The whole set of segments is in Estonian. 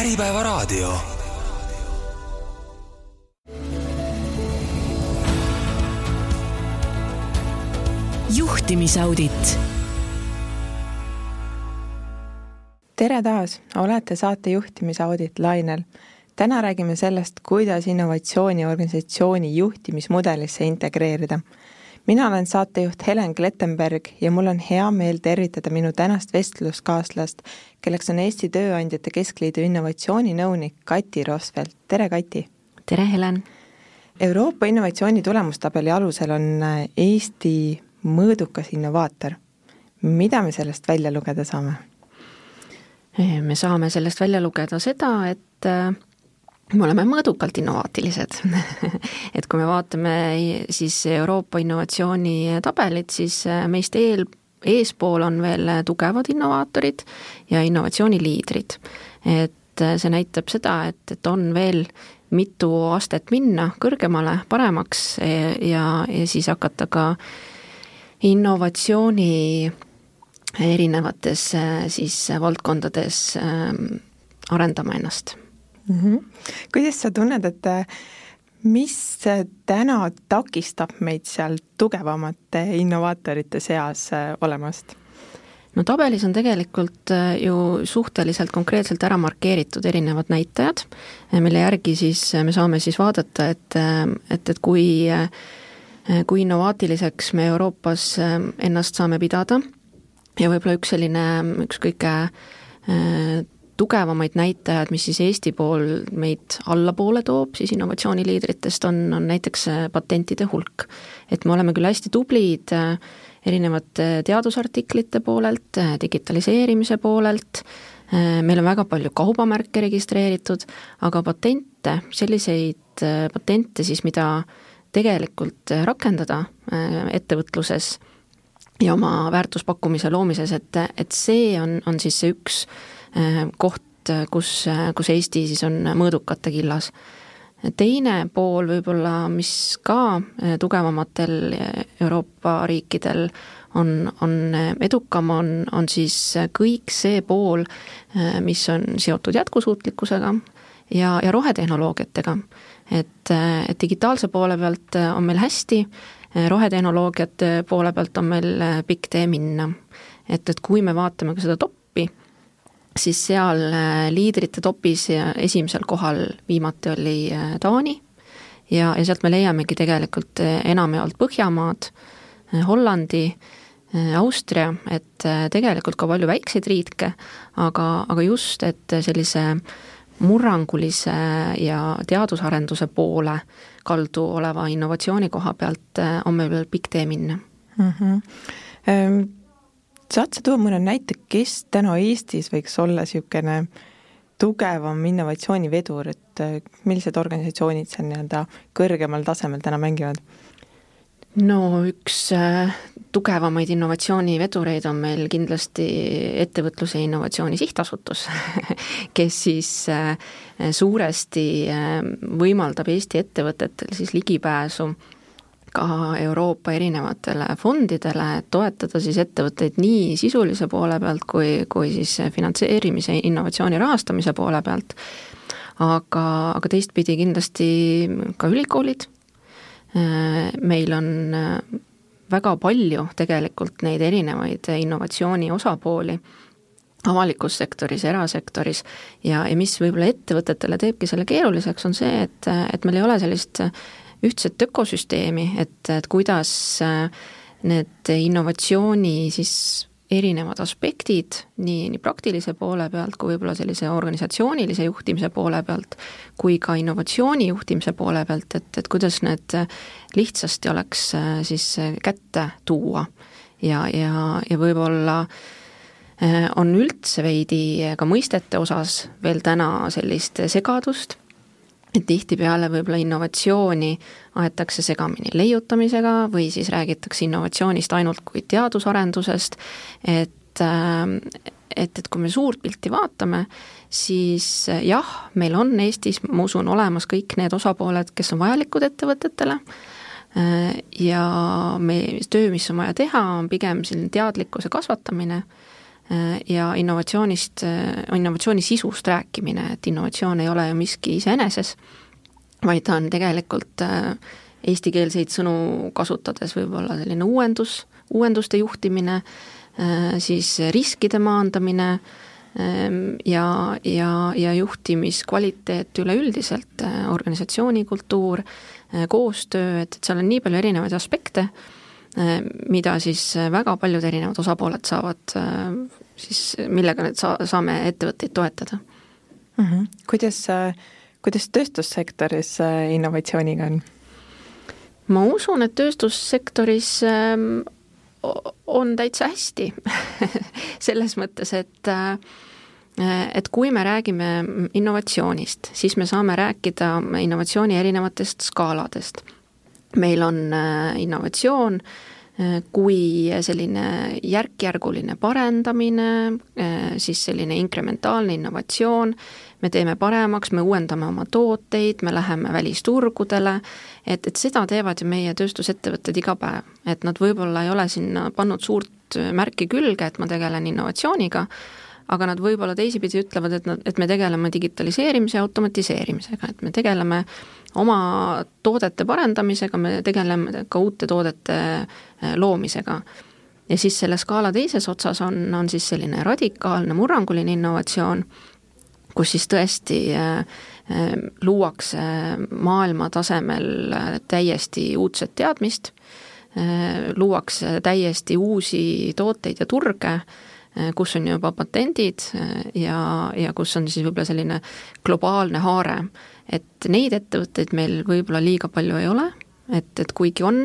Äripäevaraadio. Juhtimisaudit. Tere taas, olete saate Juhtimisaudit lainel. Täna räägime sellest, kuidas innovatsiooni organisatsiooni juhtimismudelisse integreerida. Mina olen saatejuht Helen Klettenberg ja mul on hea meel tervitada minu tänast vestluskaaslast, kelleks on Eesti Tööandjate Keskliidu innovatsiooninõunik Kati Rosvelt. Tere, Kati! Tere, Helen! Euroopa innovatsiooni tulemustabeli alusel on Eesti mõõdukas innovaator. Mida me sellest välja lugeda saame? Me saame sellest välja lugeda seda, et me oleme mõõdukalt innovaatilised. Et kui me vaatame siis Euroopa innovatsiooni tabelit, siis meist eespool on veel tugevad innovaatorid ja innovatsiooniliidrid. Et see näitab seda, et on veel mitu astet minna kõrgemale, paremaks ja siis hakata ka innovatsiooni erinevates siis valdkondades arendama ennast. Kuidas sa tunned, et mis täna takistab meid seal tugevamate innovaatorite seas olemast? No tabelis on tegelikult ju suhteliselt konkreetselt ära markeeritud erinevad näitajad, mille järgi siis me saame siis vaadata, et kui innovaatiliseks me Euroopas ennast saame pidada ja võib-olla üks kõige tugevamaid näitajad, mis siis Eesti pool meid allapoole toob, siis innovatsiooniliidritest on näiteks patentide hulk. Et me oleme küll hästi tublid erinevate teadusartiklite poolelt, digitaliseerimise poolelt, meil on väga palju kaubamärke registreeritud, aga selliseid patente siis, mida tegelikult rakendada ettevõtluses ja oma väärtuspakkumise loomises, et see on siis see üks koht, kus Eesti siis on mõõdukate killas. Teine pool võib-olla, mis ka tugevamatel Euroopa riikidel on edukam, on siis kõik see pool, mis on seotud jätkusuutlikkusega ja rohetehnoloogiatega. Et digitaalse poole pealt on meil hästi, rohetehnoloogiate poole pealt on meil pikk tee minna. Et kui me vaatame ka seda toppi, siis seal liidrite topis esimesel kohal viimati oli Taani ja sealt me leiamegi tegelikult enamjaolt Põhjamaad, Hollandi, Austria, et tegelikult ka palju väikseid riike, aga just, et sellise murrangulise ja teadusarenduse poole kaldu oleva innovatsiooni koha pealt on meil veel pikk tee minna. Saad sa tuua mõne näite, kes täna Eestis võiks olla niisugune tugevam innovatsioonivedur, et millised organisatsioonid seal nii-öelda kõrgemal tasemel täna mängivad? No üks tugevamaid innovatsioonivedureid on meil kindlasti ettevõtluse ja innovatsiooni sihtasutus, kes siis suuresti võimaldab Eesti ettevõtetel siis ligipääsu ka Euroopa erinevatele fondidele, toetada siis ettevõtteid nii sisulise poole pealt kui siis finantseerimise innovatsiooni rahastamise poole pealt, aga teistpidi kindlasti ka ülikoolid. Meil on väga palju tegelikult neid erinevaid innovatsiooni osapooli avalikus sektoris, erasektoris ja mis võib-olla ettevõtetele teebki selle keeruliseks on see, et meil ei ole sellist ühtset ökosüsteemi, et kuidas need innovatsiooni siis erinevad aspektid nii praktilise poole pealt kui võib-olla sellise organisatsioonilise juhtimise poole pealt kui ka innovatsiooni juhtimise poole pealt, et kuidas need lihtsasti oleks siis kätte tuua ja võib-olla on üldse veidi ka mõistete osas veel täna sellist segadust, et tihtipeale võib-olla innovatsiooni aetakse segamini leiutamisega või siis räägitakse innovatsioonist ainult kui teadusarendusest, et kui me suurt pilti vaatame, siis jah, meil on Eestis, ma usun, olemas kõik need osapooled, kes on vajalikud ettevõtetele ja töö, mis on vaja teha, on pigem selline teadlikkuse kasvatamine ja innovatsiooni sisust rääkimine, et innovatsioon ei ole ju miski iseeneses, vaid ta on tegelikult eestikeelseid sõnu kasutades võib-olla selline uuenduste juhtimine, siis riskide maandamine ja juhtimiskvaliteet üleüldiselt, organisatsioonikultuur, koostöö, et seal on nii palju erinevaid aspekte, mida siis väga paljud erinevad osapooled saavad siis, millega need saame ettevõtteid toetada. Kuidas tööstussektoris innovatsiooniga on? Ma usun, et tööstussektoris on täitsa hästi selles mõttes, et kui me räägime innovatsioonist, siis me saame rääkida innovatsiooni erinevatest skaaladest. Meil on innovatsioon kui selline järkjärguline parendamine, siis selline inkrementaalne innovatsioon, me teeme paremaks, me uuendame oma tooteid, me läheme välisturgudele, et seda teevad ju meie tööstusettevõtted iga päev, et nad võib-olla ei ole sinna pannud suurt märki külge, et ma tegelen innovatsiooniga, aga nad võib-olla teisipidi ütlevad, et me tegeleme digitaliseerimise ja automatiseerimisega, et me tegeleme oma toodete parendamisega, me tegeleme ka uute toodete loomisega. Ja siis selle skaala teises otsas on siis selline radikaalne, murranguline innovatsioon, kus siis tõesti luuakse maailma tasemel täiesti uudset teadmist, luuakse täiesti uusi tooteid ja turge, kus on juba patendid ja kus on siis võib-olla selline globaalne haare, et neid ettevõtteid meil võib-olla liiga palju ei ole, et kuigi on,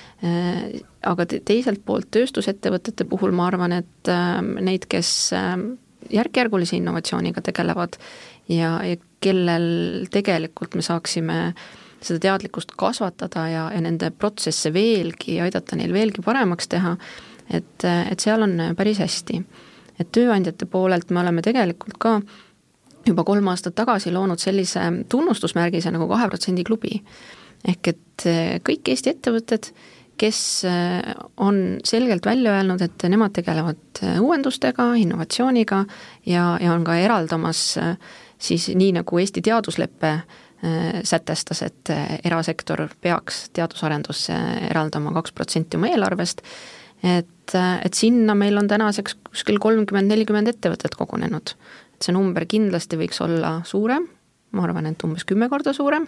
aga teiselt poolt tööstusettevõtete puhul ma arvan, et neid, kes järkjärgulise innovatsiooniga tegelevad ja kellel tegelikult me saaksime seda teadlikkust kasvatada ja nende protsesse veelgi, aidata neil veelgi paremaks teha, et seal on päris hästi. Et tööandjate poolelt me oleme tegelikult ka juba 3 aastat tagasi loonud sellise tunnustusmärgise nagu 2% klubi. Ehk et kõik Eesti ettevõtted, kes on selgelt välja öelnud, et nemad tegelevad uuendustega, innovatsiooniga ja on ka eraldamas siis nii nagu Eesti teadusleppe sätestas, et erasektor peaks teadusarendusse eraldama 2% oma eelarvest, et sinna meil on tänaseks kuskil 30-40 ettevõtet kogunenud. Et see number kindlasti võiks olla suurem, ma arvan, et umbes 10 korda suurem,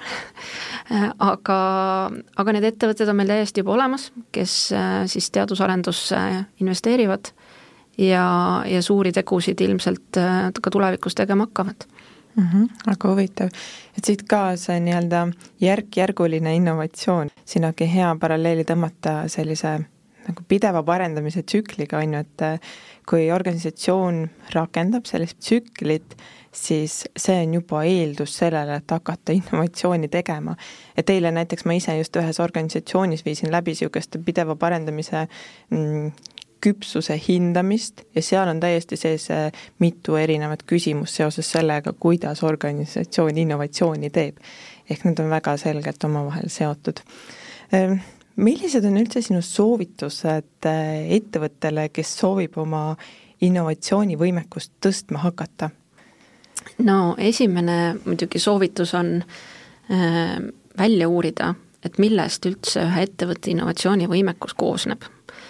aga need ettevõtted on meil täiesti juba olemas, kes siis teadusarendusse investeerivad ja suuri tegusid ilmselt ka tulevikus tegema hakkavad. Aga huvitav, et siit ka see nii-öelda järkjärguline innovatsioon, siin ongi hea paralleeli tõmmata sellise nagu pideva parendamise tsükliga, on ju, et kui organisatsioon rakendab sellist tsüklit, siis see on juba eeldus sellele, et hakata innovatsiooni tegema. Et eile näiteks ma ise just ühes organisatsioonis viisin läbi niisugust pideva parendamise küpsuse hindamist ja seal on täiesti sees mitu erinevat küsimus seoses sellega, kuidas organisatsioon innovatsiooni teeb. Ehk need on väga selgelt omavahel seotud. Millised on üldse sinu soovitused ettevõttele, kes soovib oma innovatsioonivõimekust tõstma hakata? No esimene muidugi soovitus on välja uurida, et millest üldse ühe ettevõtte innovatsioonivõimekus koosneb.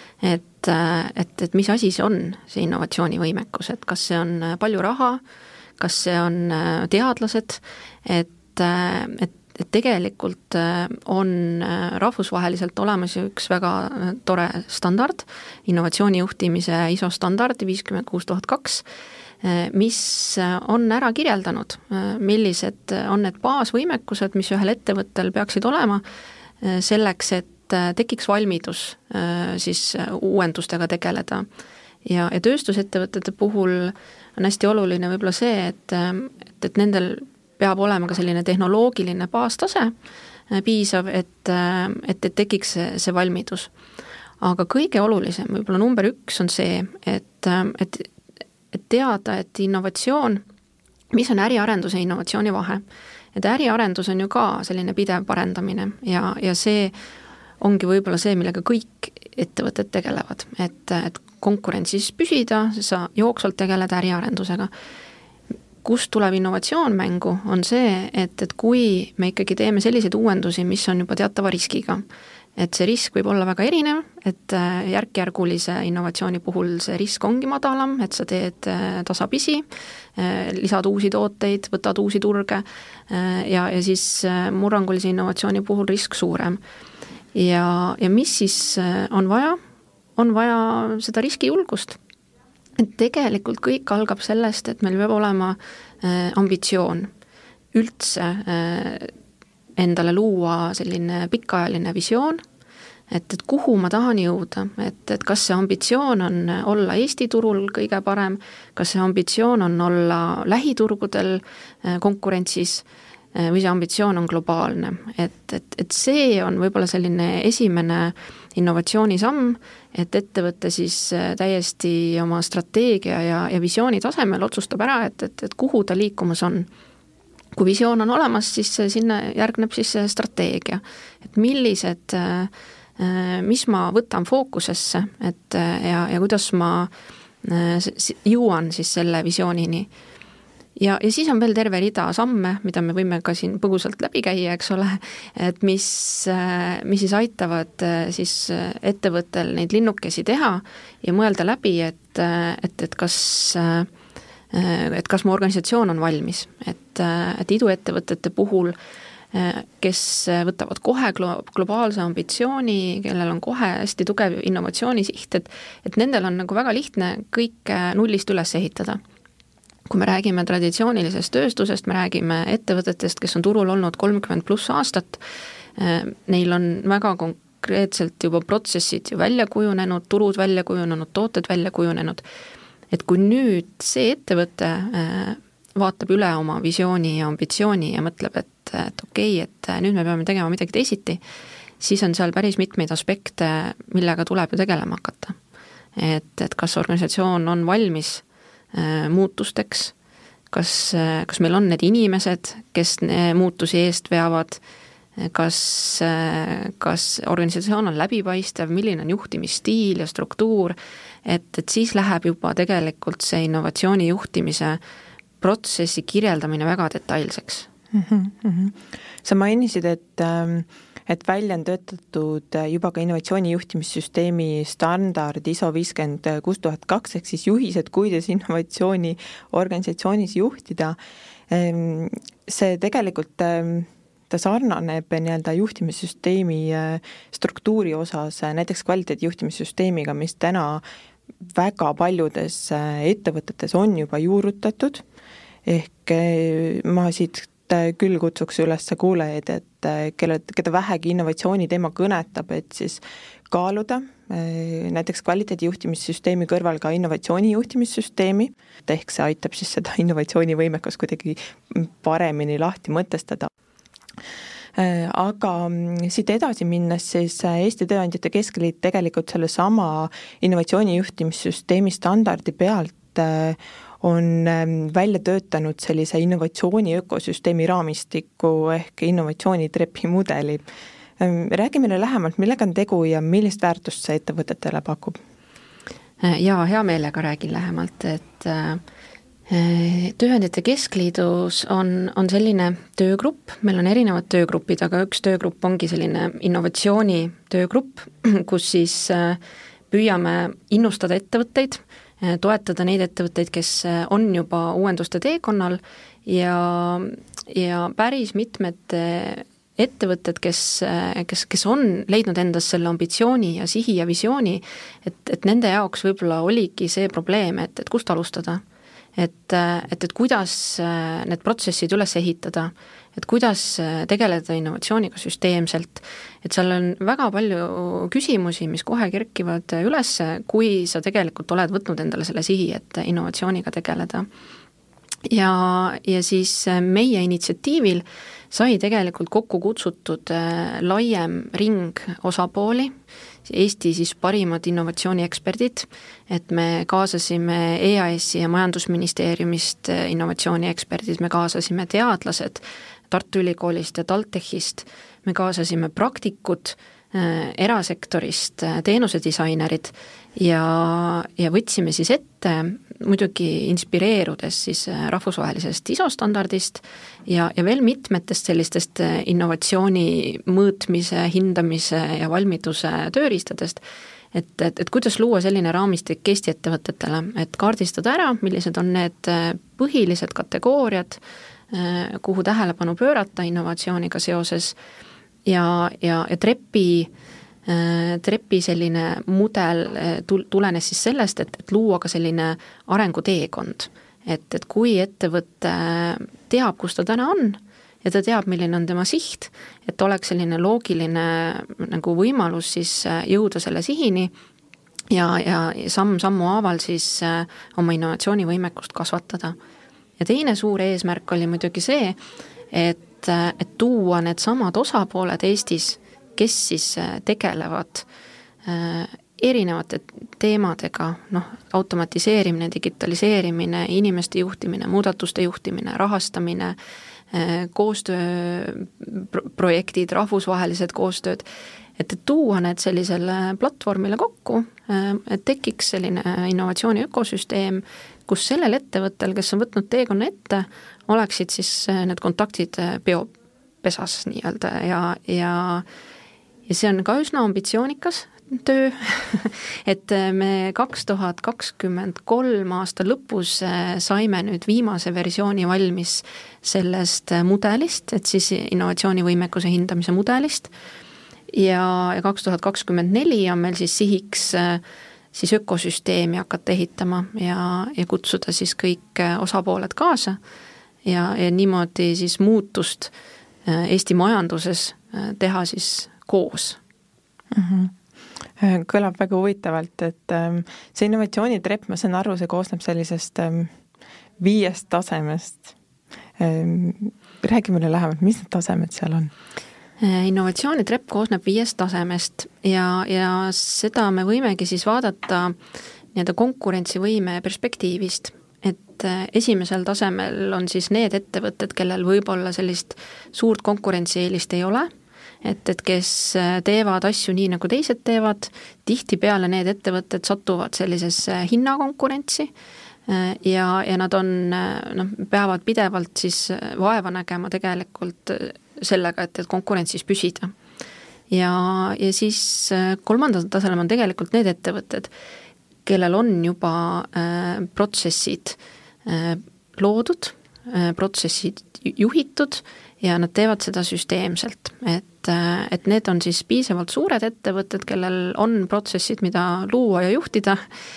Et mis asi see on, see innovatsioonivõimekus, et kas see on palju raha, kas see on teadlased, et tegelikult on rahvusvaheliselt olemas üks väga tore standard, innovatsioonijuhtimise ISO standard 56002, mis on ära kirjeldanud, millised on need baasvõimekused, mis ühel ettevõttel peaksid olema selleks, et tekiks valmidus siis uuendustega tegeleda. Ja tööstusettevõtete puhul on hästi oluline võib-olla see, et nendel peab olema ka selline tehnoloogiline baastase piisav, et tekiks see valmidus. Aga kõige olulisem, võib-olla number 1 on see, et teada, et innovatsioon, mis on äriarenduse ja innovatsiooni vahe. Et äriarendus on ju ka selline pidev parendamine ja see ongi võib-olla see, millega kõik ettevõtted tegelevad, et konkurentsis püsida, sa jooksvalt tegeled äriarendusega. Kust tuleb innovatsioon mängu, on see, et kui me ikkagi teeme selliseid uuendusi, mis on juba teatava riskiga, et see risk võib olla väga erinev, et järk-järgulise innovatsiooni puhul see risk ongi madalam, et sa teed tasapisi, lisad uusi tooteid, võtad uusi turge ja siis murrangulise innovatsiooni puhul risk suurem. Ja mis siis on vaja? On vaja seda riskijulgust. Et tegelikult kõik algab sellest, et meil peab olema ambitsioon üldse endale luua selline pikaajaline visioon, et kuhu ma tahan jõuda, et kas see ambitsioon on olla Eesti turul kõige parem, kas see ambitsioon on olla lähiturgudel konkurentsis või see ambitsioon on globaalne. Et see on võib-olla selline esimene innovatsioonisamm, et ettevõte siis täiesti oma strateegia ja visiooni tasemel otsustab ära, et kuhu ta liikumas on. Kui visioon on olemas, siis sinna järgneb siis strateegia. Et mis ma võtan fookusesse ja kuidas ma jõuan siis selle visioonini. Ja siis on veel terve rida samme, mida me võime ka siin põgusalt läbi käia, eks ole, et mis siis aitavad siis ettevõttel neid linnukesi teha ja mõelda läbi, et kas mu organisatsioon on valmis. Et iduettevõtete puhul, kes võtavad kohe globaalse ambitsiooni, kellel on kohe hästi tugev innovatsioonisiht, et nendel on nagu väga lihtne kõik nullist üles ehitada. Kui me räägime traditsioonilisest tööstusest, me räägime ettevõtetest, kes on turul olnud 30+ aastat, neil on väga konkreetselt juba protsessid välja kujunenud, turud välja kujunenud, tooted välja kujunenud. Et kui nüüd see ettevõte vaatab üle oma visiooni ja ambitsiooni ja mõtleb, et okei, et nüüd me peame tegema midagi teisiti, siis on seal päris mitmeid aspekte, millega tuleb ju tegelema hakata. Et kas organisatsioon on valmis muutusteks, kas meil on need inimesed, kes muutusi eest veavad, kas organisatsioon on läbipaistev, milline on juhtimisstiil ja struktuur, et siis läheb juba tegelikult see innovatsiooni juhtimise protsessi kirjeldamine väga detailseks. Sa mainisid, et välja on töötatud juba ka innovatsiooni juhtimissüsteemi standard ISO 56002 ehk siis juhised, kuidas innovatsiooni organisatsioonis juhtida. See tegelikult ta sarnaneb nii-öelda juhtimissüsteemi struktuuri osas näiteks kvaliteedijuhtimissüsteemiga, mis täna väga paljudes ettevõtetes on juba juurutatud, ehk ma siit küll kutsuks üles kuulajaid, et keda vähegi innovatsiooni teema kõnetab, et siis kaaluda näiteks kvaliteedijuhtimissüsteemi kõrval ka innovatsiooni juhtimissüsteemi, ehk see aitab siis seda innovatsioonivõimekas kuidagi paremini lahti mõtestada. Aga siit edasi minnes siis Eesti Tööandjate Keskliit tegelikult selle sama innovatsiooni juhtimissüsteemi standardi pealt on välja töötanud sellise innovatsiooni ökosüsteemi raamistiku ehk innovatsioonitrepi mudeli. Räägi meile lähemalt, millega on tegu ja millist väärtust see ettevõtetele pakub? Jaa, hea meelega räägin lähemalt, et Tööandjate Keskliidus on selline töögrupp, meil on erinevad töögrupid, aga üks töögrupp ongi selline innovatsiooni töögrupp, kus siis püüame innustada ettevõtteid, toetada neid ettevõtteid, kes on juba uuenduste teekonnal ja päris mitmed ettevõtted, kes on leidnud endas selle ambitsiooni ja sihi ja visiooni, et nende jaoks võib-olla oligi see probleem, et kust alustada. Et kuidas need protsessid üles ehitada, et kuidas tegeleda innovatsiooniga süsteemselt, et seal on väga palju küsimusi, mis kohe kerkivad üles, kui sa tegelikult oled võtnud endale selle sihi, et innovatsiooniga tegeleda. Ja siis meie initsiatiivil sai tegelikult kokku kutsutud laiem ring osapooli, Eesti siis parimad innovatsioonieksperdid, et me kaasasime EAS-i ja Majandusministeeriumist innovatsioonieksperdid, me kaasasime teadlased Tartu Ülikoolist ja TalTechist, me kaasasime praktikud, erasektorist teenusedisainerid ja võtsime siis ette, muidugi inspireerudes siis rahvusvahelisest ISO standardist ja veel mitmetest sellistest innovatsiooni mõõtmise, hindamise ja valmiduse tööriistadest, et kuidas luua selline raamistik Eesti ettevõtetele, et kaardistada ära, millised on need põhilised kategooriad, kuhu tähelepanu pöörata innovatsiooniga seoses ja trepi selline mudel tulenes siis sellest, et luua ka selline arenguteekond, et kui ettevõte teab, kus ta täna on ja ta teab, milline on tema siht, et oleks selline loogiline nagu võimalus siis jõuda selle sihini ja sammu haaval siis oma innovatsioonivõimekust kasvatada. Ja teine suur eesmärk oli muidugi see, et tuua need samad osapooled Eestis, kes siis tegelevad erinevate teemadega, automatiseerimine, digitaliseerimine, inimeste juhtimine, muudatuste juhtimine, rahastamine, koostööprojektid, rahvusvahelised koostööd, et tuua need sellisele platvormile kokku, et tekiks selline innovatsiooni ökosüsteem, kus sellel ettevõttel, kes on võtnud teekonna ette, oleksid siis need kontaktid peopesas nii-öelda ja see on ka üsna ambitsioonikas töö, et me 2023 aasta lõpus saime nüüd viimase versiooni valmis sellest mudelist, et siis innovatsioonivõimekuse hindamise mudelist ja 2024 on meil siis sihiks siis ökosüsteemi hakata ehitama ja kutsuda siis kõik osapooled kaasa ja niimoodi siis muutust Eesti majanduses teha siis koos. Kõlab väga huvitavalt, et see innovatsioonitrepp, ma saan aru, see koosneb sellisest 5 tasemest. Räägi mulle lähemalt, mis need tasemed seal on? Innovatsioonitrepp koosneb 5 tasemest ja seda me võimegi siis vaadata nii-öelda konkurentsivõime perspektiivist, et esimesel tasemel on siis need ettevõtted, kellel võib-olla sellist suurt konkurentsieelist ei ole, et kes teevad asju nii, nagu teised teevad, tihtipeale need ettevõtted satuvad sellisesse hinnakonkurentsi ja nad peavad pidevalt siis vaeva nägema tegelikult sellega, et konkurentsis püsida. Ja siis kolmandal tasemel on tegelikult need ettevõtted, kellel on juba protsessid loodud, protsessid juhitud ja nad teevad seda süsteemselt, et need on siis piisavalt suured ettevõtted, kellel on protsessid, mida luua ja juhtida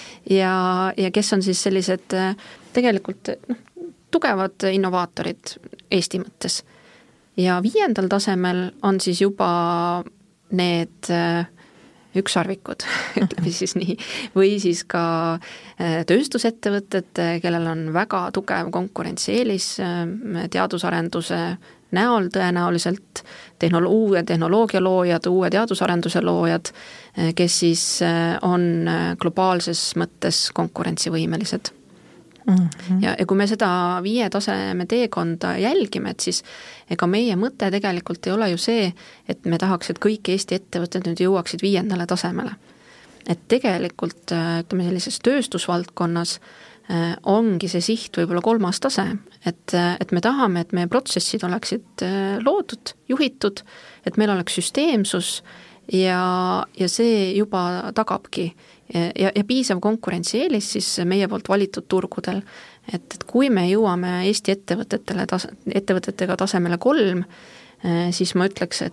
ja kes on siis sellised tegelikult tugevad innovaatorid Eesti mõttes. Ja 5. tasemel on siis juba need ükssarvikud, ütleme siis nii, või siis ka tööstusettevõtted, kellel on väga tugev konkurentsieelis teadusarenduse näol tõenäoliselt, uue tehnoloogia loojad, uue teadusarenduse loojad, kes siis on globaalses mõttes konkurentsivõimelised. Ja kui me seda 5 taseme teekonda jälgime, et siis ega meie mõte tegelikult ei ole ju see, et me tahaks, et kõik Eesti ettevõtted nüüd jõuaksid 5. tasemele. Et tegelikult, ütleme sellises tööstusvaldkonnas ongi see siht võib-olla 3. tase, et me tahame, et meie protsessid oleksid loodud, juhitud, et meil oleks süsteemsus ja see juba tagabki ja piisav konkurentsieelis siis meie poolt valitud turgudel, et kui me jõuame Eesti ettevõtetega tasemele 3, siis ma ütleks,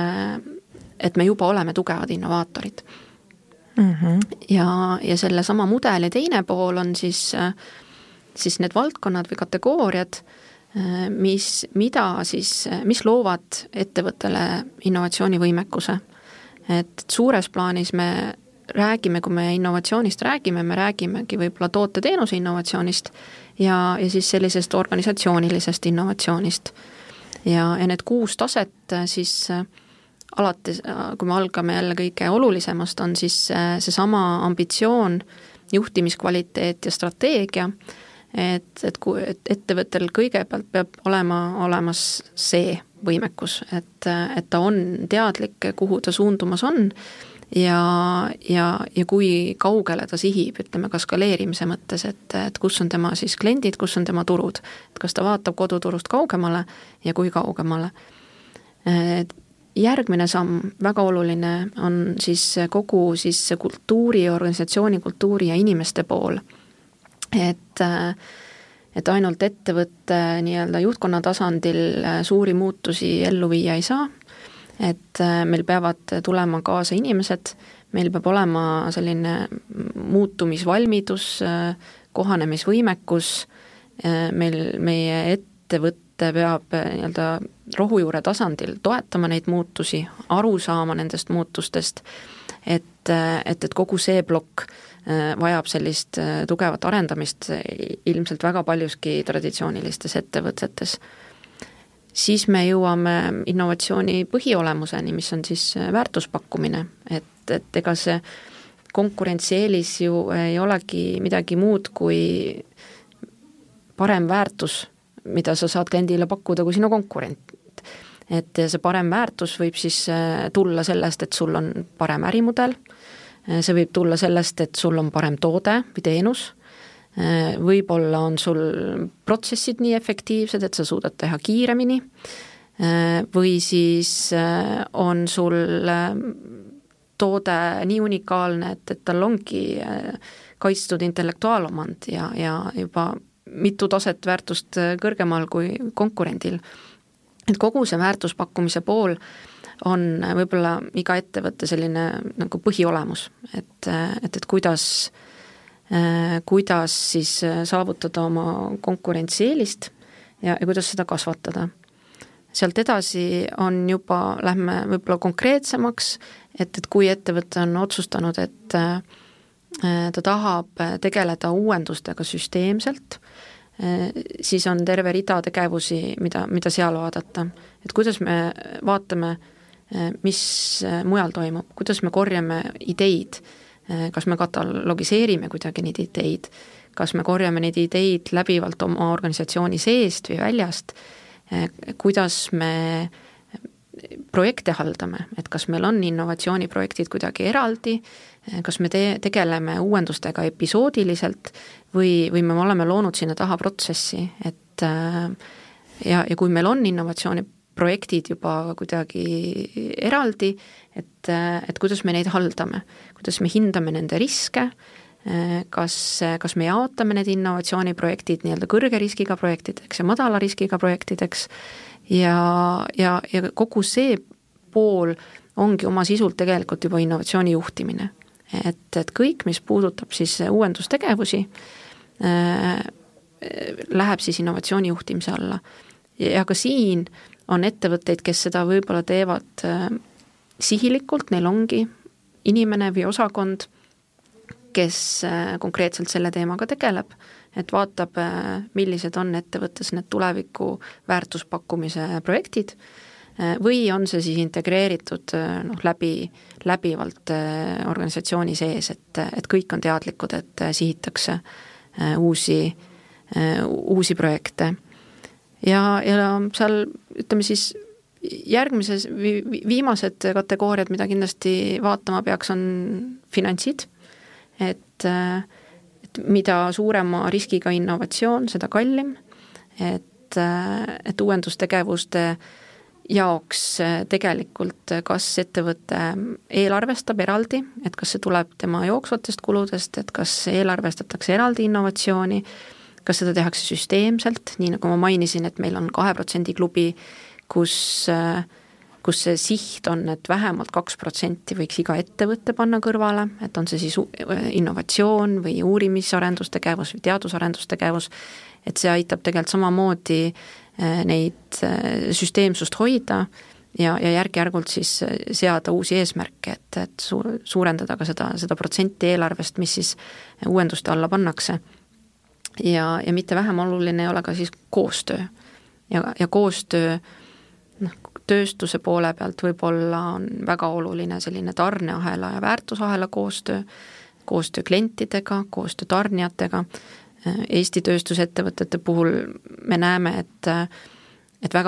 et me juba oleme tugevad innovaatorid. Ja selle sama mudeli teine pool on siis need valdkonnad või kategooriad, mis loovad ettevõttele innovatsioonivõimekuse. Et suures plaanis me räägime, kui me innovatsioonist räägime, me räägimegi võib-olla toote-teenuse innovatsioonist ja siis sellisest organisatsioonilisest innovatsioonist. Ja need 6 taset siis alates, kui me algame jälle kõige olulisemast, on siis seesama ambitsioon, juhtimiskvaliteet ja strateegia, et ettevõttel kõigepealt peab olema olemas see võimekus, et ta on teadlik, kuhu ta suundumas on ja kui kaugele ta sihib, ütleme ka skaleerimise mõttes, et kus on tema siis kliendid, kus on tema turud, et kas ta vaatab koduturust kaugemale ja kui kaugemale. Järgmine samm, väga oluline, on siis kogu siis kultuuri, organisatsiooni kultuuri ja inimeste pool. Et ainult ettevõtte nii-öelda juhtkonna tasandil suuri muutusi ellu viia ei saa, et meil peavad tulema kaasa inimesed, meil peab olema selline muutumisvalmidus, kohanemisvõimekus, meie ettevõtte peab nii-öelda rohujuure tasandil toetama neid muutusi, aru saama nendest muutustest, et kogu see plokk vajab sellist tugevat arendamist ilmselt väga paljuski traditsioonilistes ettevõtetes. Siis me jõuame innovatsiooni põhiolemuseni, mis on siis väärtuspakkumine, et ega see konkurentsieelis ju ei olegi midagi muud kui parem väärtus, mida sa saad kliendile pakkuda kui sinu konkurent. Et see parem väärtus võib siis tulla sellest, et sul on parem ärimudel, see võib tulla sellest, et sul on parem toode või teenus, võib-olla on sul protsessid nii efektiivsed, et sa suudad teha kiiremini, või siis on sul toode nii unikaalne, et tal ongi kaitstud intellektuaalomand ja juba mitu taset väärtust kõrgemal kui konkurendil. Et kogu see väärtuspakkumise pool on võib-olla iga ettevõtte selline nagu põhiolemus, et kuidas siis saavutada oma konkurentsieelist ja kuidas seda kasvatada. Sealt edasi on juba, lähme võib-olla konkreetsemaks, et kui ettevõte on otsustanud, et ta tahab tegeleda uuendustega süsteemselt, siis on terve rida tegevusi, mida seal vaadata. Et kuidas me vaatame, mis mujal toimub, kuidas me korjame ideid, kas me katalogiseerime kuidagi neid ideid, kas me korjame neid ideid läbivalt oma organisatsiooni seest või väljast, kuidas me projekte haldame, et kas meil on innovatsiooniprojektid kuidagi eraldi, kas me tegeleme uuendustega episoodiliselt või me oleme loonud sinna taha protsessi, et ja kui meil on innovatsiooniprojektid juba kuidagi eraldi, et kuidas me neid haldame, kuidas me hindame nende riske, kas me jaotame need innovatsiooniprojektid nii-öelda kõrge riskiga projektideks ja madala riskiga projektideks ja kogu see pool ongi oma sisult tegelikult juba innovatsiooni juhtimine. Et kõik, mis puudutab siis uuendustegevusi, läheb siis innovatsiooni juhtimise alla. Ja ka siin on ettevõtteid, kes seda võib-olla teevad sihilikult, neil ongi inimene või osakond, kes konkreetselt selle teemaga tegeleb, et vaatab, millised on ettevõttes need tuleviku väärtuspakkumise projektid, või on see siis integreeritud läbivalt organisatsiooni sees, et kõik on teadlikud, et sihitakse uusi projekte. Ja seal, ütleme siis, järgmises, viimased kategooriad, mida kindlasti vaatama peaks, on finantsid, et mida suurema riskiga innovatsioon, seda kallim, et uuendustegevuste jaoks tegelikult kas ettevõte eelarvestab eraldi, et kas see tuleb tema jooksvatest kuludest, et kas eelarvestatakse eraldi innovatsiooni, kas seda tehakse süsteemselt, nii nagu ma mainisin, et meil on 2% klubi, kus see siht on, et vähemalt 2% võiks iga ettevõtte panna kõrvale, et on see siis innovatsioon või uurimisarendustegevus või teadusarendustegevus, et see aitab tegelikult samamoodi neid süsteemsust hoida ja järk-järgult siis seada uusi eesmärke, et suurendada ka seda protsenti eelarvest, mis siis uuenduste alla pannakse. Ja mitte vähem oluline ei ole ka siis koostöö. Ja koostöö tööstuse poole pealt võib-olla on väga oluline selline tarneahela ja väärtusahela koostöö klientidega, koostöö tarnijatega. Eesti tööstusettevõtete puhul me näeme, et väga paljud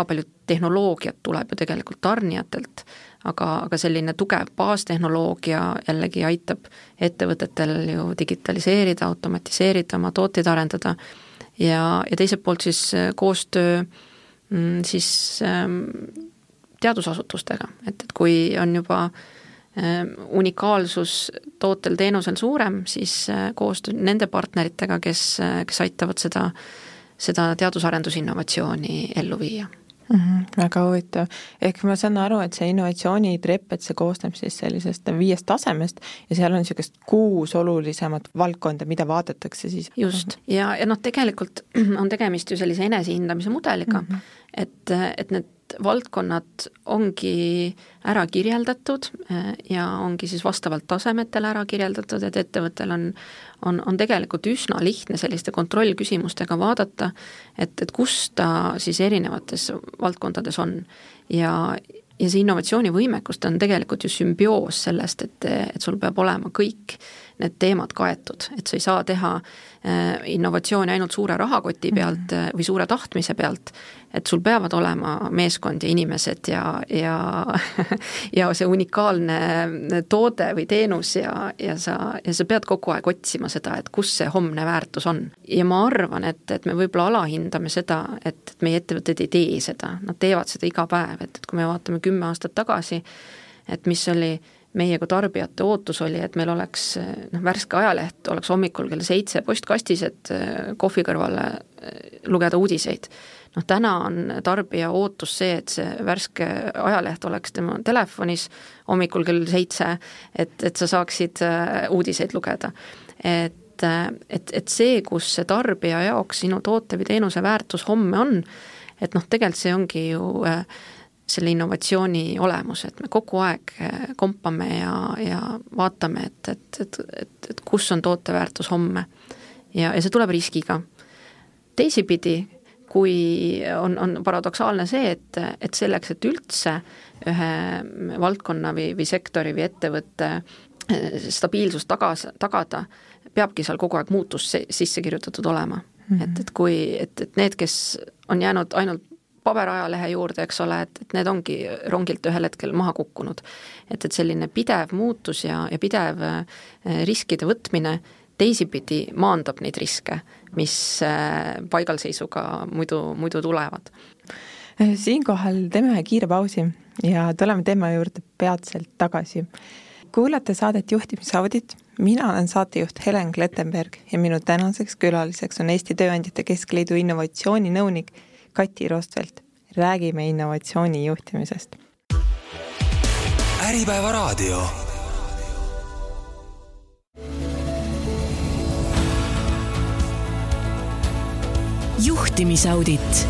tehnoloogiat tuleb ju tegelikult tarnijatelt, aga selline tugev baastehnoloogia jällegi aitab ettevõtetel ju digitaliseerida, automatiseerida, oma tooteid arendada ja teiselt poolt siis koostöö siis teadusasutustega, et kui on juba unikaalsus tootel teenusel suurem, siis koostöö nende partneritega, kes aitavad seda teadus-arendusinnovatsiooni ellu viia. Väga huvitav. Ehk ma saan aru, et see innovatsioonitrepp, et see koosneb siis sellisest 5 tasemest ja seal on niisugust 6 olulisemat valdkonda, mida vaadatakse siis. Just, ja tegelikult on tegemist ju sellise enesehindamise mudeliga, et need valdkonnad ongi ära kirjeldatud ja ongi siis vastavalt tasemetele ära kirjeldatud, et ettevõttel on tegelikult üsna lihtne selliste kontrollküsimustega vaadata, et kus ta siis erinevates valdkondades on. Ja see innovatsioonivõimekus on tegelikult ju sümbioos sellest, et sul peab olema kõik need teemad kaetud, et sa ei saa teha innovatsiooni ainult suure rahakoti pealt või suure tahtmise pealt, et sul peavad olema meeskond ja inimesed ja see unikaalne toode või teenus ja sa pead kogu aeg otsima seda, et kus see homne väärtus on. Ja ma arvan, et me võib-olla alahindame seda, et meie ettevõtted ei tee seda, nad teevad seda iga päev, et kui me vaatame 10 aastat tagasi, et mis oli meie kui tarbijate ootus oli, et meil oleks värske ajaleht, oleks hommikul kell 7 postkastis, et kohvi kõrvale lugeda uudiseid. Täna on tarbija ootus see, et see värske ajaleht oleks tema telefonis hommikul kell 7, et sa saaksid uudiseid lugeda. Et see, kus see tarbija jaoks sinu toote või teenuse väärtus homme on, et tegelikult see ongi ju selle innovatsiooni olemus, et me kogu aeg kompame ja vaatame, et kus on tooteväärtus homme. Ja see tuleb riskiga. Teisipidi, kui on paradoksaalne see, et selleks, et üldse ühe valdkonna või sektori või ettevõtte stabiilsust tagada, peabki seal kogu aeg muutus sisse kirjutatud olema. Et need, kes on jäänud ainult paberajalehe juurde, eks ole, et need ongi rongilt ühel hetkel maha kukkunud. Et selline pidev muutus ja pidev riskide võtmine teisipidi maandab neid riske, mis paigalseisuga muidu tulevad. Siinkohal teeme ühe kiire pausi ja tuleme teema juurde peatselt tagasi. Kuulate saadet Juhtimisaudit. Mina olen saatejuht Helen Klettenberg ja minu tänaseks külaliseks on Eesti Tööandjate Keskliidu innovatsiooninõunik Kati Rostvelt. Räägime innovatsiooni juhtimisest. Äripäeva raadio. Juhtimisaudit.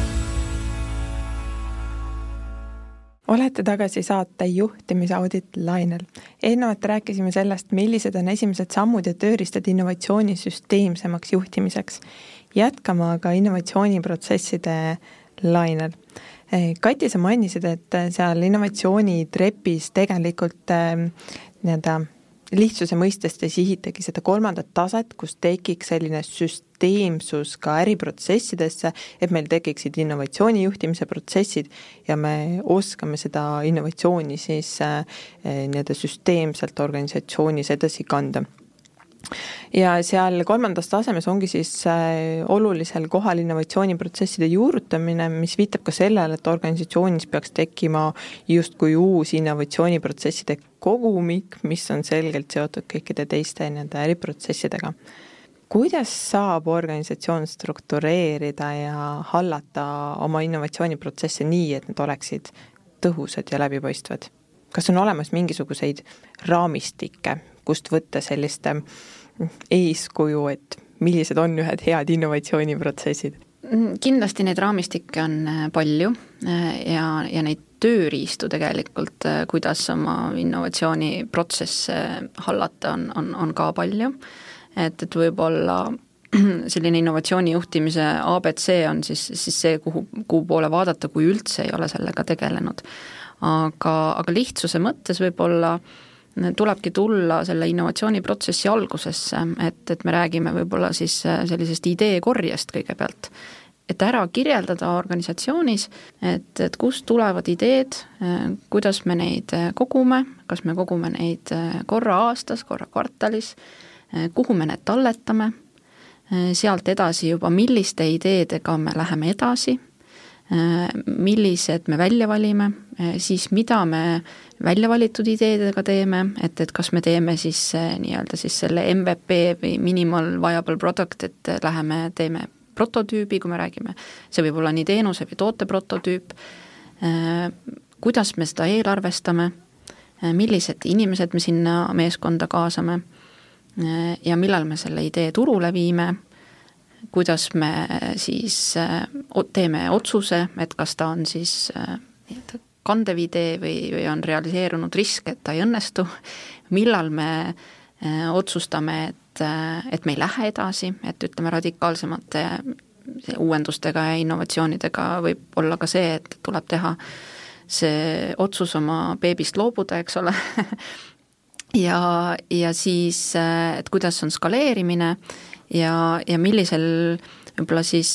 Olete tagasi saate Juhtimisaudit lainel. Eelnevalt rääkisime sellest, millised on esimesed sammud ja tööriistad innovatsiooni süsteemsemaks juhtimiseks. Jätkame aga innovatsiooniprotsesside lainel. Kati, sa mainisid, et seal innovatsioonitrepis tegelikult lihtsuse mõistest ja sihitagi seda 3. taset, kus tekiks selline süsteemsus ka äriprotsessidesse, et meil tekiksid innovatsiooni juhtimise protsessid ja me oskame seda innovatsiooni siis süsteemselt organisatsioonis edasi kanda. Ja seal 3. tasemes ongi siis olulisel kohal innovatsiooniprotsesside juurutamine, mis viitab ka sellele, et organisatsioonis peaks tekkima justkui uus innovatsiooniprotsesside kogumik, mis on selgelt seotud kõikide teiste äriprotsessidega. Kuidas saab organisatsioon struktureerida ja hallata oma innovatsiooniprotsesse nii, et need oleksid tõhusad ja läbipaistvad? Kas on olemas mingisuguseid raamistikke, kust võtta selliste eeskuju, et millised on ühed head innovatsiooniprotsessid? Kindlasti neid raamistikke on palju ja neid tööriistu tegelikult, kuidas oma innovatsiooniprotsesse hallata on ka palju. Et võib-olla selline innovatsiooni juhtimise ABC on siis see, kuhu poole vaadata, kui üldse ei ole sellega tegelenud. Aga lihtsuse mõttes võib-olla tulebki tulla selle innovatsiooniprotsessi algusesse, et me räägime võib-olla siis sellisest idee korjest kõigepealt. et ära kirjeldada organisatsioonis, et kust tulevad ideed, kuidas me neid kogume, kas me kogume neid korra aastas, korra kvartalis, kuhu me need talletame, sealt edasi juba milliste ideedega me läheme edasi, millised me välja valime, siis mida me välja valitud ideedega teeme, et kas me teeme siis nii-öelda siis selle MVP või minimal viable product, et läheme, teeme prototüübi, kui me räägime, see võib olla nii teenuse või toote prototüüp, kuidas me seda eelarvestame, millised inimesed me sinna meeskonda kaasame ja millal me selle idee turule viime, kuidas me siis teeme otsuse, et kas ta on siis kandev idee või on realiseerunud risk, et ta ei õnnestu, millal me otsustame, et me ei lähe edasi, et ütleme radikaalsemate uuendustega ja innovatsioonidega võib olla ka see, et tuleb teha see otsus oma beebist loobuda, eks ole, ja siis, et kuidas on skaleerimine ja millisel võib-olla siis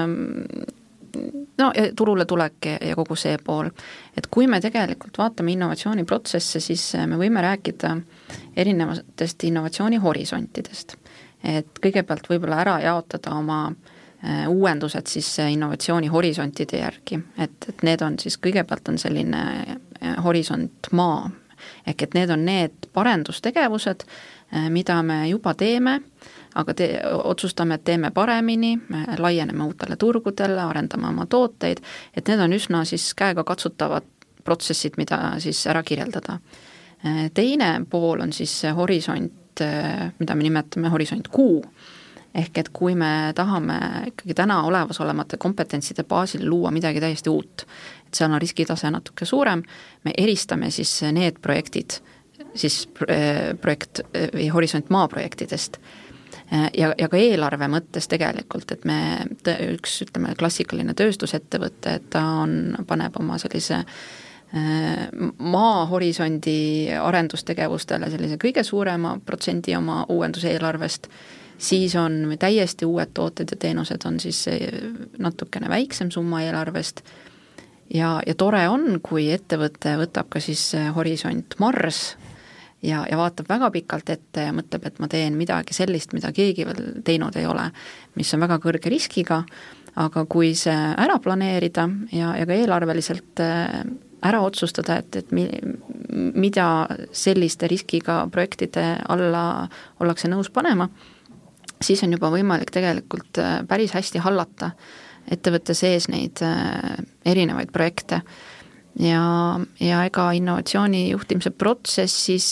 turule tulek ja kogu see pool. Et kui me tegelikult vaatame innovatsiooniprotsesse, siis me võime rääkida erinevatest innovatsiooni horisontidest. Et kõigepealt võib-olla ära jaotada oma uuendused siis innovatsiooni horisontide järgi. Et need on siis kõigepealt on selline horisont maa. Ehk et need on need parendustegevused, mida me juba teeme, aga otsustame, et teeme paremini, me laieneme uutele turgudele, arendame oma tooteid, et need on üsna siis käega katsutavad protsessid, mida siis ära kirjeldada. Teine pool on siis horisont, mida me nimetame horisont Q, ehk et kui me tahame ikkagi täna olemasolevate kompetentside baasil luua midagi täiesti uut, et seal on riskitase natuke suurem, me eristame siis need projektid, siis projekt või horisont maa projektidest, ja ka eelarve mõttes tegelikult, et me üks, ütleme, klassikaline tööstusettevõte, et ta paneb oma sellise maa horisondi arendustegevustele sellise kõige suurema protsendi oma uuenduse eelarvest, siis on täiesti uued tooted ja teenused on siis natukene väiksem summa eelarvest ja tore on, kui ettevõte võtab ka siis horisont Mars ja vaatab väga pikalt ette ja mõtleb, et ma teen midagi sellist, mida keegi veel teinud ei ole, mis on väga kõrge riskiga, aga kui see ära planeerida ja ka eelarveliselt ära otsustada, et mida selliste riskiga projektide alla ollakse nõus panema, siis on juba võimalik tegelikult päris hästi hallata ettevõtte sees neid erinevaid projekte. Ja ega innovatsiooni juhtimise protsess siis,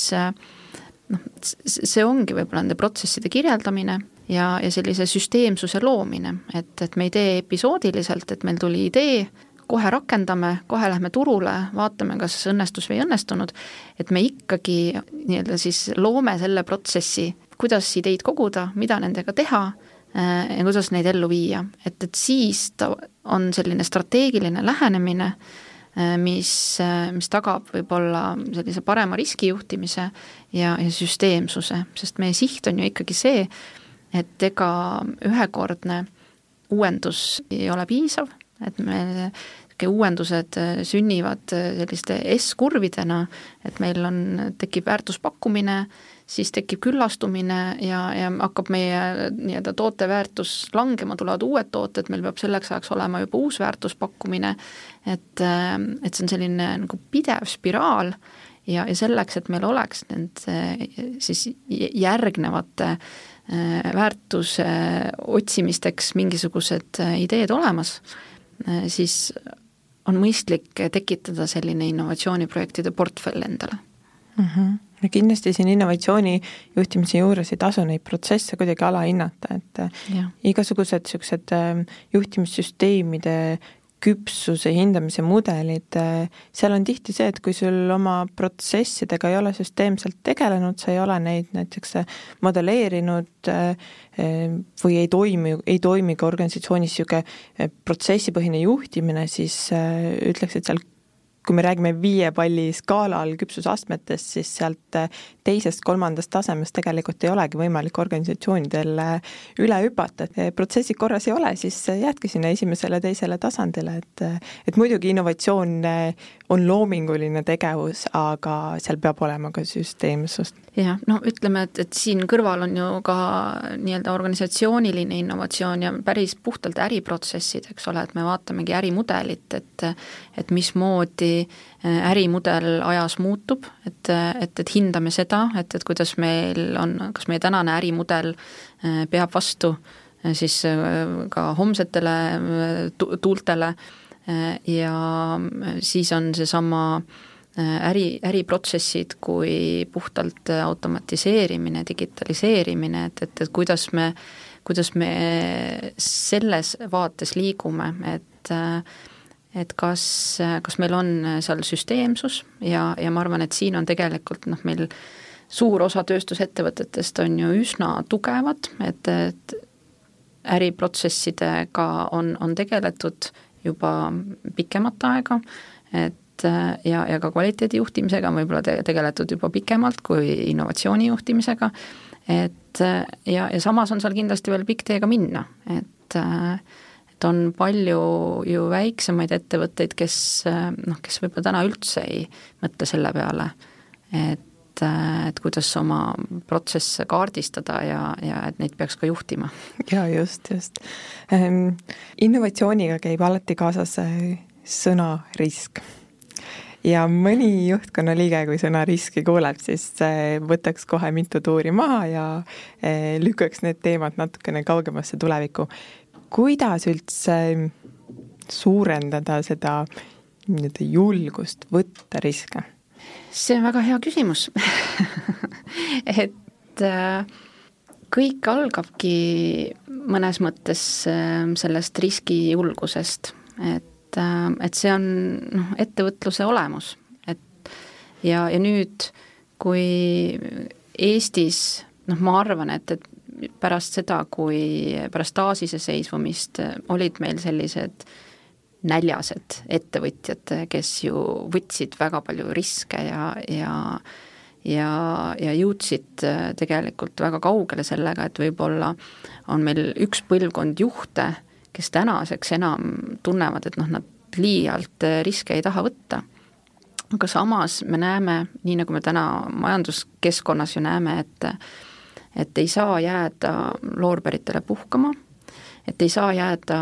see ongi võib-olla nende protsesside kirjeldamine ja sellise süsteemsuse loomine, et me ei tee episoodiliselt, et meil tuli idee, kohe rakendame, kohe lähme turule, vaatame, kas õnnestus või ei õnnestunud, et me ikkagi nii-öelda siis loome selle protsessi, kuidas ideid koguda, mida nendega teha ja kuidas neid ellu viia, et siis ta on selline strateegiline lähenemine, mis tagab võib-olla sellise parema riskijuhtimise ja süsteemsuse, sest meie siht on ju ikkagi see, et ega ühekordne uuendus ei ole piisav, et me uuendused sünnivad selliste S-kurvidena, et meil tekib väärtuspakkumine, siis tekib küllastumine ja hakkab meie nii-öelda tooteväärtus langema, tulevad uued tooted, meil peab selleks ajaks olema juba uus väärtuspakkumine, et see on selline nagu pidev spiraal ja selleks, et meil oleks nende siis järgnevate väärtuse otsimisteks mingisugused ideed olemas, siis on mõistlik tekitada selline innovatsiooniprojektide portfell endale. Ja kindlasti siin innovatsiooni juhtimise juures ei tasu neid protsesse kuidagi alahinnata, et igasugused sellised juhtimissüsteemide küpsuse hindamise mudelid, seal on tihti see, et kui sul oma protsessidega ei ole süsteemselt tegelenud, sa ei ole neid näiteks modelleerinud või ei toimi ka organisatsioonis siuke protsessipõhine juhtimine, siis ütleks, et seal kui me räägime 5 palli skaalal küpsusastmetest, siis sealt 2.-3. tasemest tegelikult ei olegi võimalik organisatsioonidel üle hüpata. Protsessid korras ei ole, siis jäädki sinna 1.-2. tasandile, et muidugi innovatsioon on loominguline tegevus, aga seal peab olema ka süsteemsust. Jah, no ütleme, et siin kõrval on ju ka nii-öelda organisatsiooniline innovatsioon ja päris puhtalt äriprotsessid, eks ole, et me vaatamegi ärimudelit, et mismoodi ärimudel ajas muutub, et hindame seda, et kuidas meil on, kas meie tänane ärimudel peab vastu siis ka homsetele tuultele ja siis on seesama äriprotsessid kui puhtalt automatiseerimine, digitaliseerimine, et kuidas me selles vaates liigume, et kas meil on seal süsteemsus ja ma arvan, et siin on tegelikult meil suur osa tööstusettevõtetest on ju üsna tugevad, et äriprotsessidega on tegeletud juba pikemat aega, ja ka kvaliteedi juhtimisega on võib-olla tegeletud juba pikemalt kui innovatsiooni juhtimisega, et samas on seal kindlasti veel pikk teega minna, et on palju ju väiksemaid ettevõtteid, kes võib-olla täna üldse ei mõtle selle peale, et kuidas oma protsesse kaardistada ja et neid peaks ka juhtima. Ja just. Innovatsiooniga käib alati kaasas sõna risk. Ja mõni juhtkonna liige, kui sõna riski kuuleb, siis võtaks kohe mitu tuuri maha ja lükkaks need teemad natukene kaugemasse tulevikku. Kuidas üldse suurendada seda julgust võtta riske? See on väga hea küsimus. Et kõik algabki mõnes mõttes sellest riskijulgusest, et see on ettevõtluse olemus, ja nüüd, kui Eestis, ma arvan, et pärast seda, kui pärast taasiseseisvumist olid meil sellised näljased ettevõtjad, kes ju võtsid väga palju riske ja jõudsid tegelikult väga kaugele sellega, et võib-olla on meil üks põlvkond juhte, kes tänaseks enam tunnevad, et nad liialt riske ei taha võtta. Aga samas me näeme, nii nagu me täna majanduskeskkonnas ju näeme, et ei saa jääda loorberitele puhkama, et ei saa jääda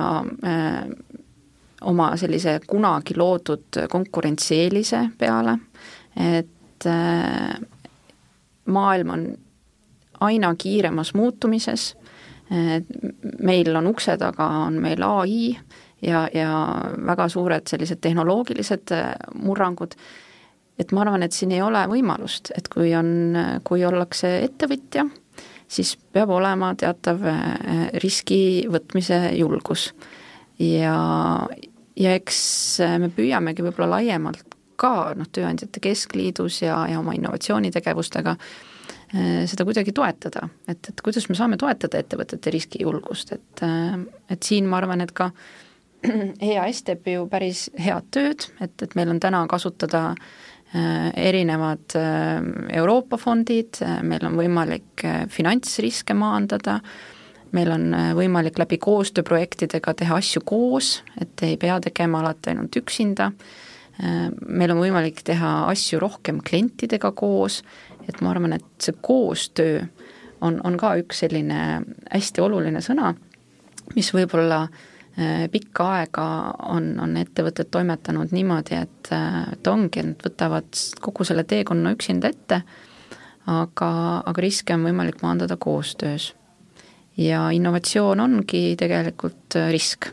oma sellise kunagi loodud konkurentsieelise peale, et maailm on aina kiiremas muutumises, meil on ukse taga, on meil AI ja väga suured sellised tehnoloogilised murrangud, et ma arvan, et siin ei ole võimalust, et kui ollakse ettevõtja, siis peab olema teatav riski võtmise julgus ja eks me püüamegi võib-olla laiemalt ka tööandjate keskliidus ja oma innovatsioonitegevustega seda kuidagi toetada, et kuidas me saame toetada ettevõtete riskijulgust, et siin ma arvan, et ka EAS teeb ju päris head tööd, et meil on täna kasutada erinevad Euroopa fondid, meil on võimalik finantsriske maandada, meil on võimalik läbi koostööprojektidega teha asju koos, et ei pea tegema alati ainult üksinda, meil on võimalik teha asju rohkem klientidega koos, et ma arvan, et see koostöö on ka üks selline hästi oluline sõna, mis võib-olla pikka aega on ettevõtted toimetanud niimoodi, et ongi, et võtavad kogu selle teekonna üksinda ette, aga riske on võimalik maandada koostöös. Ja innovatsioon ongi tegelikult risk.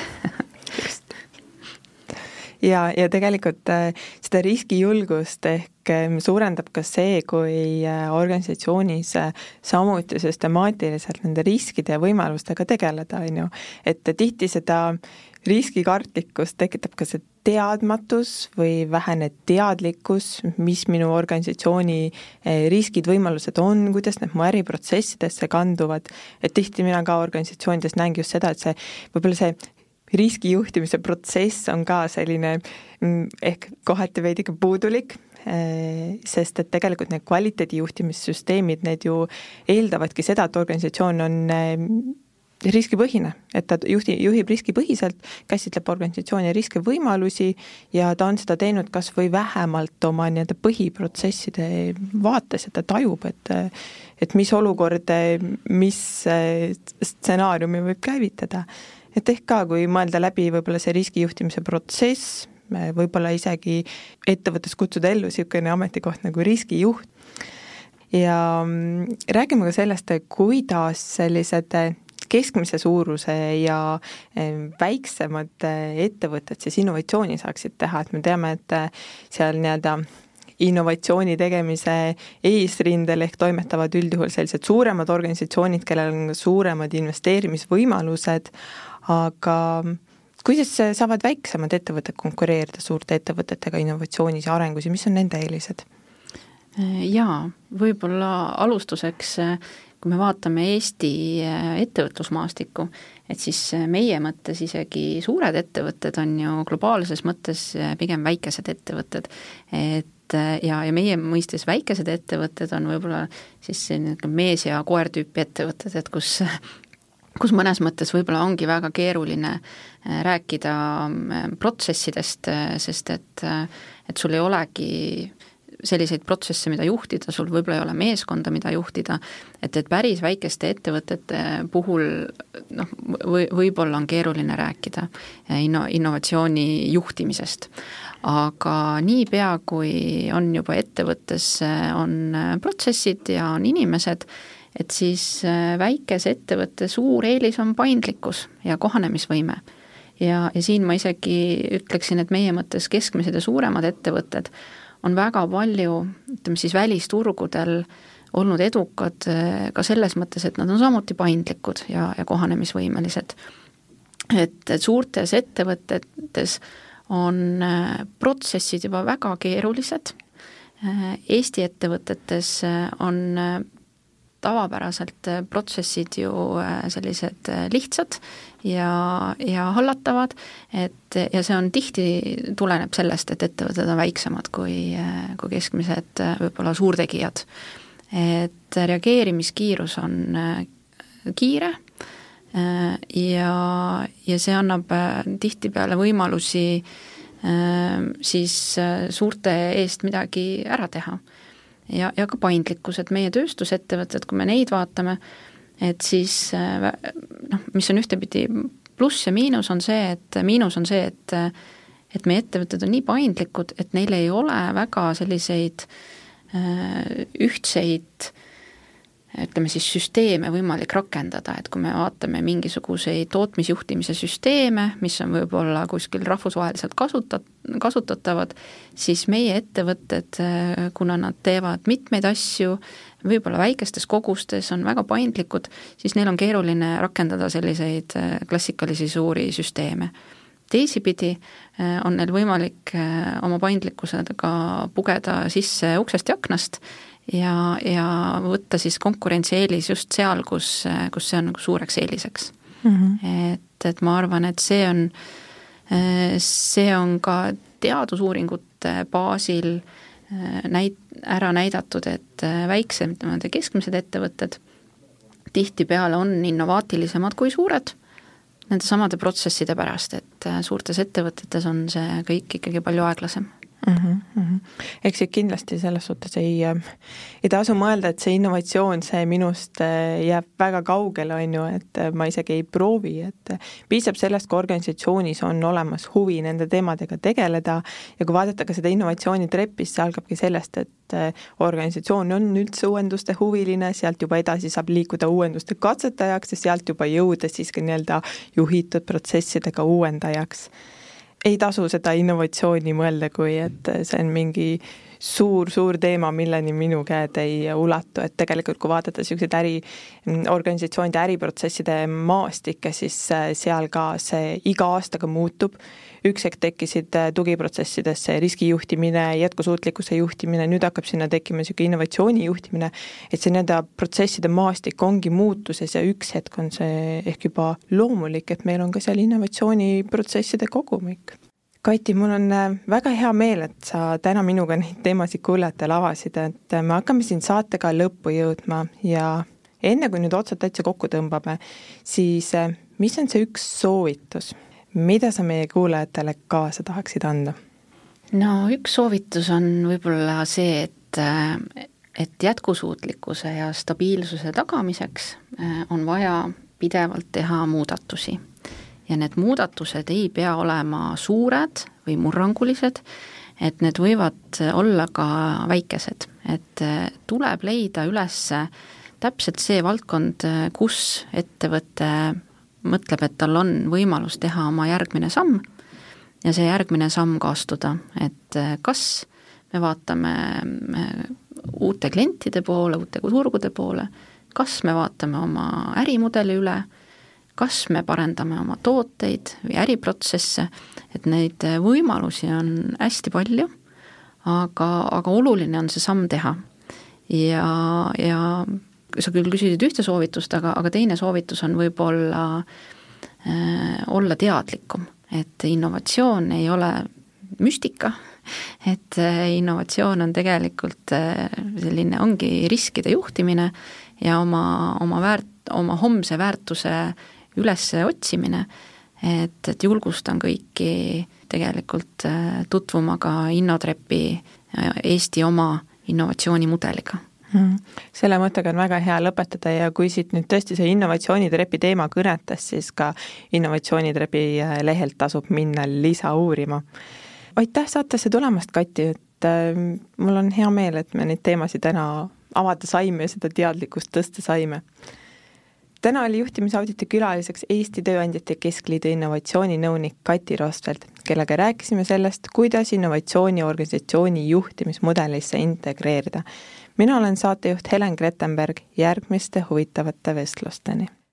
Ja tegelikult seda riskijulgust ehk suurendab ka see, kui organisatsioonis samuti süstemaatiliselt nende riskide ja võimalustega tegeleda, on ju. Et tihti seda riskikartlikkust tekitab ka see teadmatus või vähene teadlikkus, mis minu organisatsiooni riskid, võimalused on, kuidas need mu äriprotsessidesse kanduvad. Et tihti mina ka organisatsioonides näengi just seda, et see võib-olla see riskijuhtimise protsess on ka selline ehk kohati veidike puudulik, sest et tegelikult need kvaliteedijuhtimissüsteemid, need ju eeldavadki seda, et organisatsioon on riskipõhine, et ta juhib riskipõhiselt, käsitleb organisatsiooni riskivõimalusi ja ta on seda teinud kas või vähemalt oma nii-öelda põhiprotsesside vaates, et ta tajub, et mis olukord, mis stsenaariumi võib käivitada. Et ehk ka, kui mõelda läbi võib-olla see riskijuhtimise protsess, võib-olla isegi ettevõttes kutsuda ellu niisugune ametikoht nagu riskijuht. Ja räägime ka sellest, kuidas sellised keskmise suuruse ja väiksemad ettevõtted siis innovatsiooni saaksid teha, et me teame, et seal nii-öelda innovatsiooni tegemise eesrindel ehk toimetavad üldjuhul sellised suuremad organisatsioonid, kellel on suuremad investeerimisvõimalused, aga kuidas saavad väiksemad ettevõtted konkureerida suurte ettevõtetega innovatsioonis ja arengus ja mis on nende eelised? Jaa, võib-olla alustuseks, kui me vaatame Eesti ettevõtlusmaastikku, et siis meie mõttes isegi suured ettevõtted on ju globaalses mõttes pigem väikesed ettevõtted, ja meie mõistes väikesed ettevõtted on võib-olla siis mees- ja koer tüüpi ettevõtted, et kus mõnes mõttes võib-olla ongi väga keeruline rääkida protsessidest, sest et sul ei olegi selliseid protsesse, mida juhtida, sul võib-olla ei ole meeskonda, mida juhtida, et päris väikeste ettevõtete puhul võib-olla on keeruline rääkida innovatsiooni juhtimisest. Aga niipea, kui on juba ettevõttes, on protsessid ja on inimesed, et siis väikese ettevõtte suur eelis on paindlikkus ja kohanemisvõime. Ja siin ma isegi ütleksin, et meie mõttes keskmised ja suuremad ettevõtted on väga palju, ütleme siis välisturgudel olnud edukad ka selles mõttes, et nad on samuti paindlikud ja kohanemisvõimelised. Et suurtes ettevõtetes on protsessid juba väga keerulised. Eesti ettevõtetes on tavapäraselt protsessid ju sellised lihtsad ja hallatavad, ja see on tihti tuleneb sellest, et ettevõtted on väiksemad kui keskmised võib-olla suurtegijad. Et reageerimiskiirus on kiire ja see annab tihtipeale võimalusi siis suurte eest midagi ära teha. Ja ka paindlikkus, et meie tööstusettevõtted, kui me neid vaatame, et siis mis on ühtepidi pluss ja miinus on see, et meie ettevõtted on nii paindlikud, et neil ei ole väga selliseid ühtseid, ütleme siis süsteeme võimalik rakendada, et kui me vaatame mingisuguseid tootmisjuhtimise süsteeme, mis on võib-olla kuskil rahvusvaheliselt kasutatavad, siis meie ettevõtted, kuna nad teevad mitmeid asju, võib-olla väikestes kogustes on väga paindlikud, siis neil on keeruline rakendada selliseid klassikalisi suuri süsteeme. Teisipidi on neil võimalik oma paindlikkusega pugeda sisse uksest ja aknast ja võtta siis konkurentsieelis just seal, kus see on nagu suureks eeliseks. Et ma arvan, et see on ka teadusuuringute baasil ära näidatud, et väiksemad ja keskmised ettevõtted tihtipeale on innovaatilisemad kui suured nende samade protsesside pärast, et suurtes ettevõtetes on see kõik ikkagi palju aeglasem. Eks kindlasti selles suhtes ei tasu mõelda, et see innovatsioon, see minust jääb väga kaugele, et ma isegi ei proovi, et piisab sellest, kui organisatsioonis on olemas huvi nende teemadega tegeleda ja kui vaadata ka seda innovatsioonitrepist, see algabki sellest, et organisatsioon on üldse uuenduste huviline, sealt juba edasi saab liikuda uuenduste katsetajaks ja sealt juba jõuda siis ka nii-öelda juhitud protsessidega uuendajaks. Ei tasu seda innovatsiooni mõelda, kui et see on mingi suur teema, milleni minu käed ei ulatu, et tegelikult kui vaadata selliseid organisatsioonide äriprotsesside maastikke, siis seal ka see iga aastaga muutub. Üks hetk tekkisid tugiprotsessidesse riskijuhtimine, jätkusuutlikkuse juhtimine, nüüd hakkab sinna tekkima innovatsiooni juhtimine, et see nende protsesside maastik ongi muutuses ja üks hetk on see ehk juba loomulik, et meil on ka seal innovatsiooniprotsesside kogumik. Kati, mul on väga hea meel, et sa täna minuga neid teemasid kuulajatel avasid, et me hakkame siin saatega lõppu jõudma ja enne kui nüüd otsad täitsa kokku tõmbame, siis mis on see üks soovitus, mida sa meie kuulajatele kaasa tahaksid anda? No üks soovitus on võib-olla see, et jätkusuutlikkuse ja stabiilsuse tagamiseks on vaja pidevalt teha muudatusi. Ja need muudatused ei pea olema suured või murrangulised, et need võivad olla ka väikesed. Et tuleb leida üles täpselt see valdkond, kus ettevõte mõtleb, et tal on võimalus teha oma järgmine samm ja see järgmine samm ka astuda, et kas me vaatame uute klientide poole, uute turgude poole, kas me vaatame oma ärimudeli üle, kas me parendame oma tooteid või äriprotsesse, et neid võimalusi on hästi palju, aga oluline on see samm teha. Ja sa küll küsisid ühte soovitust, aga teine soovitus on võib-olla olla teadlikum, et innovatsioon ei ole müstika, et innovatsioon on tegelikult selline, ongi riskide juhtimine ja oma homse väärtuse üles otsimine, et julgustan kõiki tegelikult tutvuma ka Innotrepi Eesti oma innovatsioonimudeliga. Selle mõttega on väga hea lõpetada ja kui siit nüüd tõesti see innovatsioonitrepi teema kõnetas, siis ka innovatsioonitrepi lehelt tasub minna lisa uurima. Aitäh saatesse tulemast, Kati, et mul on hea meel, et me neid teemasid täna avada saime ja seda teadlikkust tõsta saime. Täna oli juhtimisauditi külaliseks Eesti Tööandjate Keskliidu innovatsiooninõunik Kati Rostvelt, kellega rääkisime sellest, kuidas innovatsiooni organisatsiooni juhtimismudelisse integreerida. Mina olen saatejuht Helen Grettenberg, järgmiste huvitavate vestlusteni.